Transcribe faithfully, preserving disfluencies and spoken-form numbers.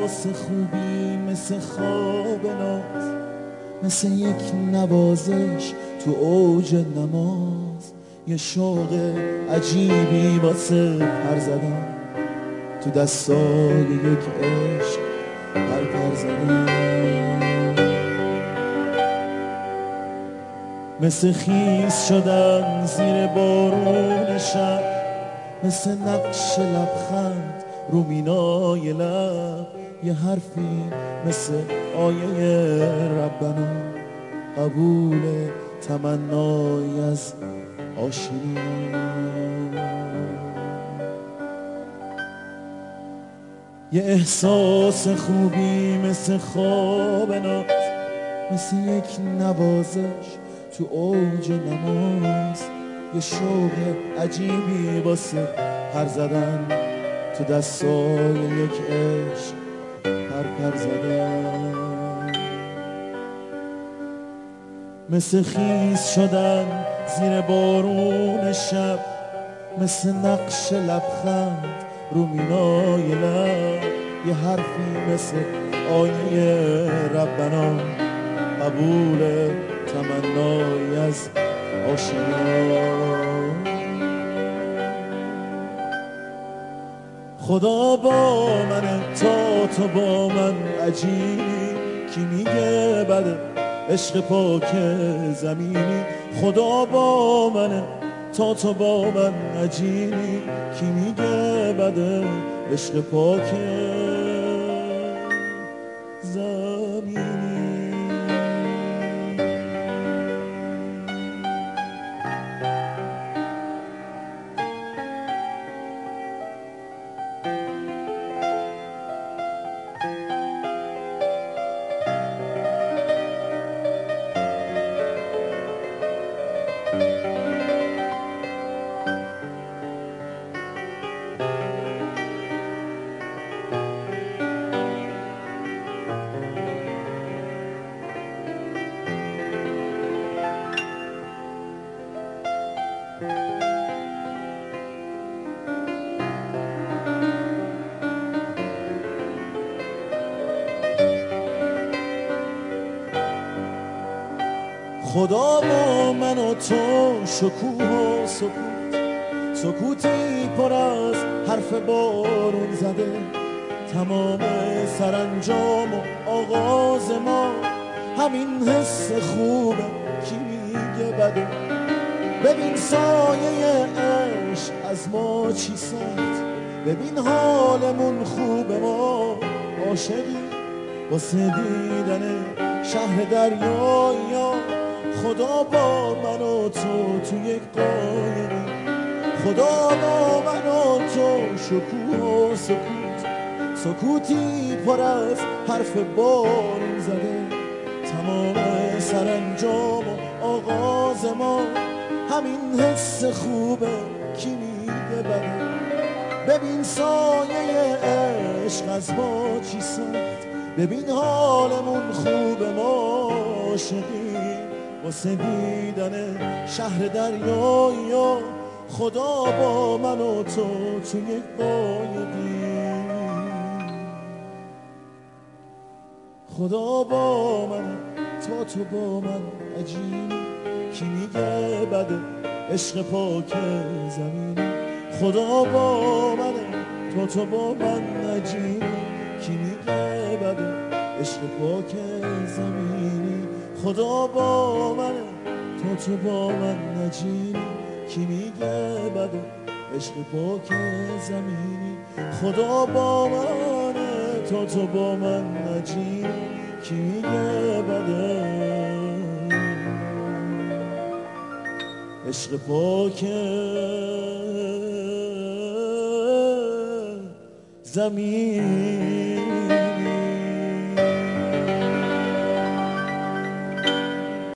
احساس خوبی مثل خواب ناز، مثل یک نوازش تو اوج نماز، یه شوق عجیبی واسه پر زدن تو دستای یک عشق پر پر زدن. مثل خیس شدن زیر بارون شب، مثل نقش لبخند رو مینای لب، یه حرفی مثل آیه ربنا، قبول تمنای از آشنا. یه احساس خوبی مثل خواب ناز، مثل یک نوازش تو اوج نماز، یه شوق عجیبی واسه پر زدن تو دستای یک عشق پر پر زدن. مثل خیس شدن زیر بارون شب، مثل نقش لبخند رو مینای لب، یه حرفی مثل آیه ربنا، قبول تمنای از آشنا. خدا با منه تا تو با من عجیبی، کی میگه بده عشق پاک زمینی. خدا با منه تا تو با من عجیبی، کی میگه بده عشق پاک زمینی. خدا با من و تو شکوه و سکوت، سکوتی پر از حرف بارون زده، تمام سرانجام و آغاز ما همین حس خوبه، کی میگه بده. ببین سایه عشق از ما چی ساخت، ببین حالمون خوبه، ما عاشقی واسه دیدن شهر دریایی. خدا با من و تو تو یک قایقی، خدا با من و تو شکوه و سکوت، سکوتی پر از حرف بارون زده، تمام سرانجام و آغاز ما همین حس خوبه، کی میگه بده. ببین سایه عشق از ما چی ساخت، ببین حالمون خوبه، ما عاشقی واسه دیدن شهر دریایی. خدا با من و تو تو یک قایقی، خدا با من تا تو با من عجیبی، کی میگه بده عشق پاک زمینی. خدا با منه تا تو با من عجیبی، کی میگه بده عشق پاک زمینی. خدا با منه تا تو با من عجیبی، کی میگه بده عشق پاک زمینی. خدا با منه تا تو با من عجیبی، کی میگه بده عشق پاک زمینی.